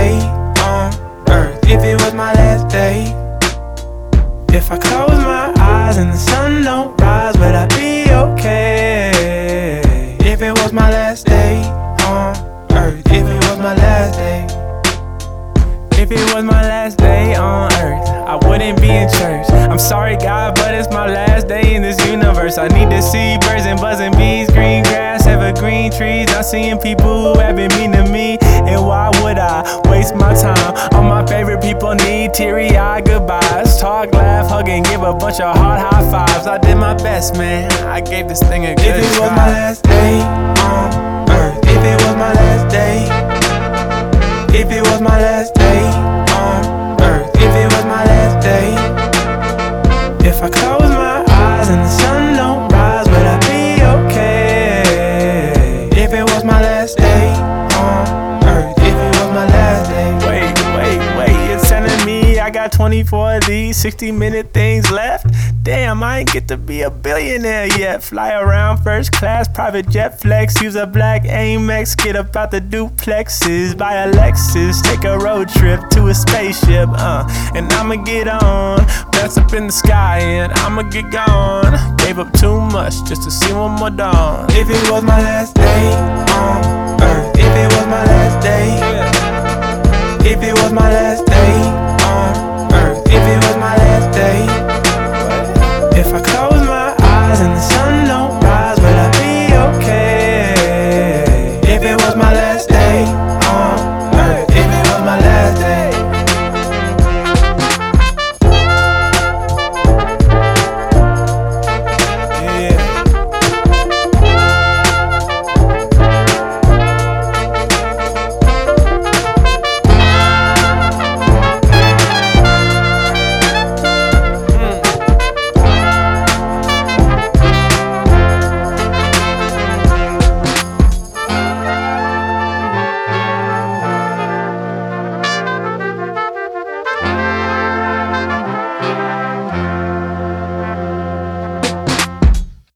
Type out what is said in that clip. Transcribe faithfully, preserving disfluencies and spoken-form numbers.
day on earth, if it was my last day, if I close my eyes and the sun don't rise, would I be okay? If it was my last day on earth, if it was my last day, if it was my last day on earth, I wouldn't be in church. I'm sorry God, but it's my last day in this universe. I need to see birds and buzzing bees, green grass, evergreen trees. Not seeing people who have been mean to me. And why would I waste my time? All my favorite people need teary-eyed goodbyes. Talk, laugh, hug, and give a bunch of hard high fives. I did my best, man. I gave this thing a good If it was my last day on earth, if it was my last day, if it was my last day on earth, if it was my last day, if I close my eyes and the sun don't rise, would I be okay? If it was my last day on earth, if it was my last day. Wait, wait, wait, you're telling me I got twenty-four of these sixty minute things left? Damn, I ain't get to be a billionaire yet. Fly around first class, private jet flex, use a black Amex, get up out the duplexes, buy a Lexus, take a road trip to a spaceship, uh, and I'ma get on, bounce up in the sky and I'ma get gone. Gave up too much just to see one more dawn. If it was my last day on earth, if it was my last day, if it was my last day,